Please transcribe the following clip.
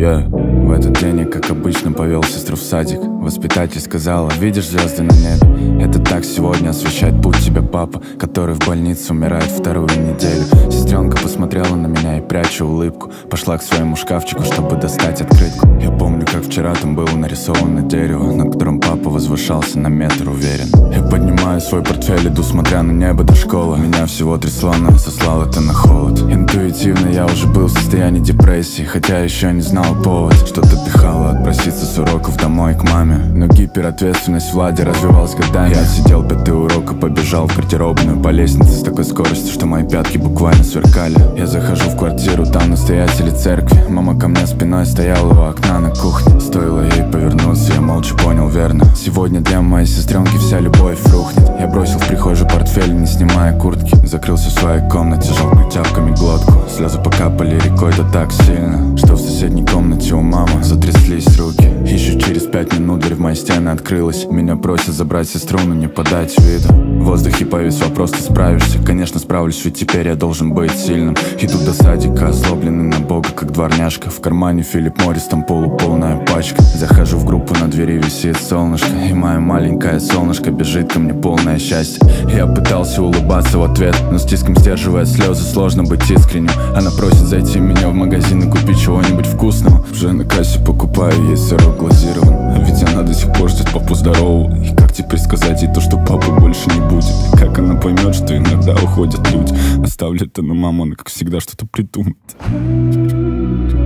В этот день я, как обычно, повел сестру в садик. Воспитатель сказала: видишь звезды на небе? Это так сегодня освещает путь тебе папа, который в больнице умирает вторую неделю. Сестренка посмотрела на меня и, пряча улыбку, пошла к своему шкафчику, чтобы достать открытку. Я помню, как вчера там было нарисовано дерево, на котором папа возвышался на метр уверен. Я поднимаю свой портфель, иду, смотря на небо до школы. Меня всего трясло, но я сослал это на холод. Интуитивно я уже был в состоянии депрессии, хотя еще не знал повод. Что-то дыхало отпроситься с уроков домой к маме, но гиперответственность Влади развивалась годами. Я отсидел 5-й урок и побежал в гардеробную по лестнице с такой скоростью, что мои пятки буквально сверкали. Я захожу в квартиру, там настоятели церкви. Мама ко мне спиной стояла у окна на кухне. Стоило ей повернуться, я молча понял верно: сегодня для моей сестренки вся любовь рухнет. Я бросил в прихожую портфель, не снимая куртки, закрылся в своей комнате, жал тяпками глотку. Слезы покапали рекой, да так сильно, что в соседней комнате у мамы затряслись руки. Еще через 5 минут дверь в мои стены открылась. Меня просят забрать сестру, но не подать виду. В воздухе повис вопрос: ты справишься? Конечно справлюсь, ведь теперь я должен быть сильным. Иду до садика, озлобленный на бога, как дворняжка. В кармане Филипп Моррис, там полуполная пачка. Захожу в группу, на двери висит солнышко, и мое маленькое солнышко бежит ко мне полное счастье. Я пытался улыбаться в ответ, но с тиском сдерживая слезы, сложно быть искренним. Она просит зайти меня в магазин и купить чего-нибудь вкусного. Уже на кассе покупаю ей сырок глазирован, а ведь она до сих пор ждет папу здорового. И как теперь сказать ей то, что папы больше не будет? Как она поймет, что иногда уходят люди? Оставлю это на маму, она как всегда что-то придумает.